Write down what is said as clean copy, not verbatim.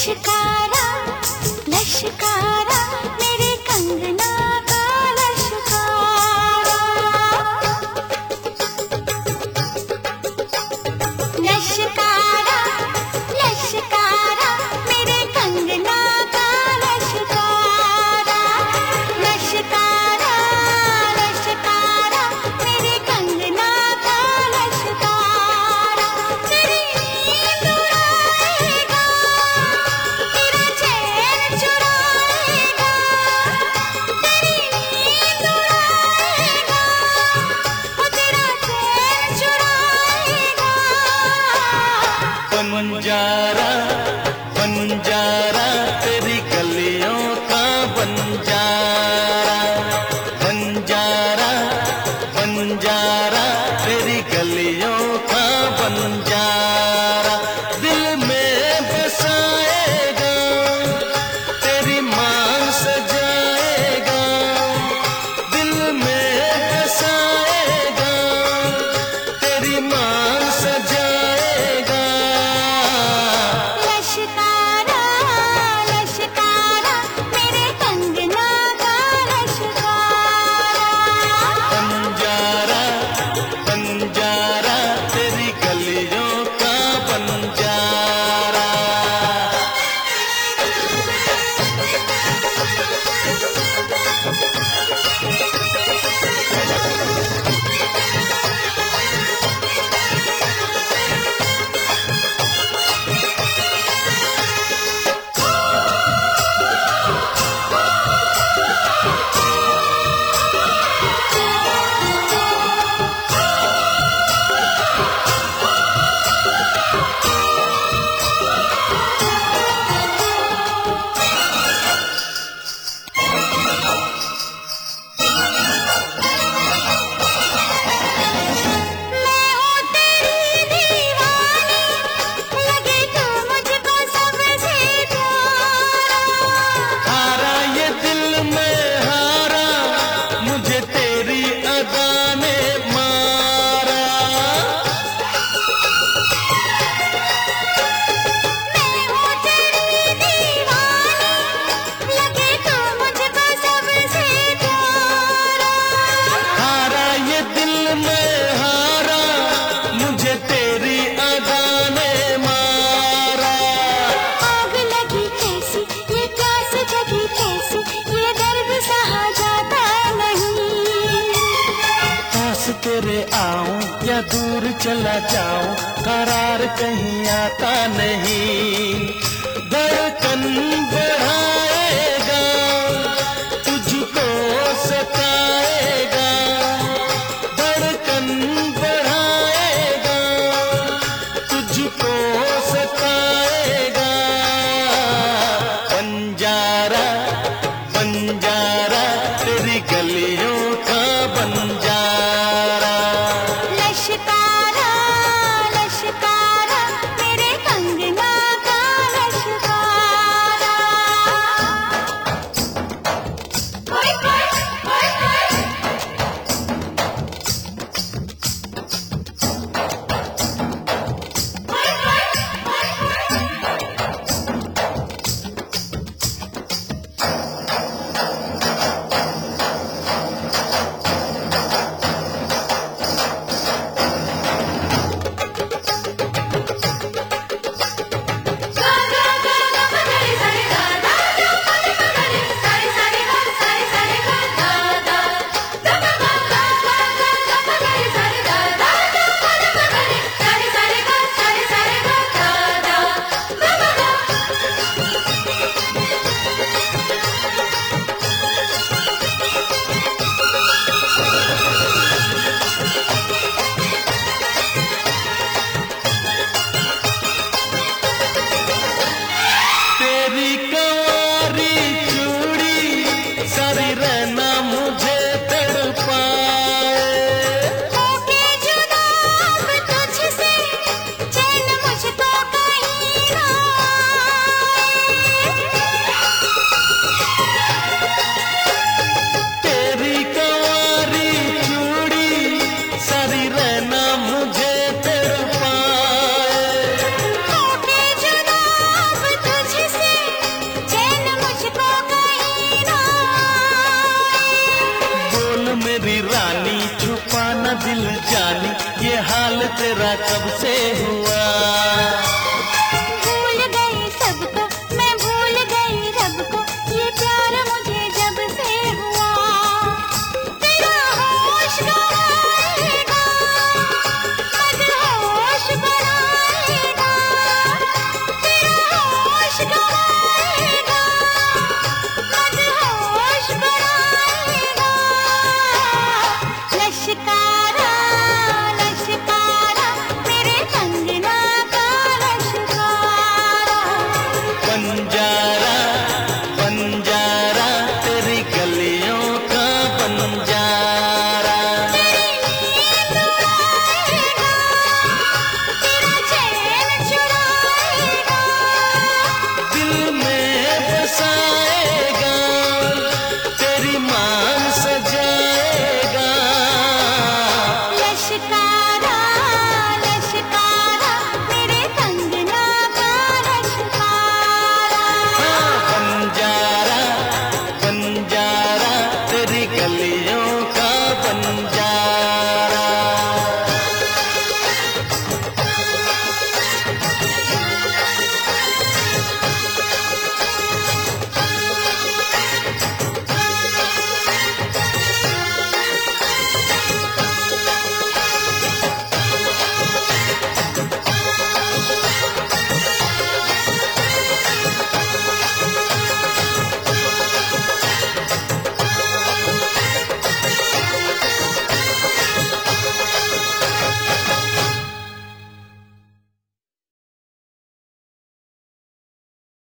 लश्कारा लश्कारा मेरे कंगना का लश्कारा। लश्कारा लश्कारा मेरे कंगना का लश्कारा। लश्कारा लश्कारा मेरे कंगना का लश्कारा। तेरी नींद उड़ाएगा, तेरा चैन चुराएगा। तेरी नींद उड़ाएगा, वो तेरा चैन चुराएगा। बंजारा बंजारा तेरी गलियों का बंजारा। बंजारा बंजारा तेरी गलियों का बंजारा। दिल में बसाएगा, तेरी मांग सजाएगा। दिल में बसाएगा, तेरी मांग सजाएगा। लश्कारा लश्कारा मेरे कंगना का लश्कारा। बंजारा बंजारा तेरी गलियों का बंजारा। मैं हूँ तेरी दीवानी, लगे तू मुझको सबसे प्यारा। हारा ये दिल में हारा, मुझे तेरी अदा ने मारा। मैं हूँ तेरी दीवानी, लगे तू मुझको सबसे प्यारा। हारा ये दिल में हारा, मुझे तेरी अदा ने मारा। आग लगी कैसी, ये प्यास जगी कैसी, ये दर्द सहा जाता नहीं। पास तेरे आऊं या दूर चला जाऊं, करार कहीं आता नहीं।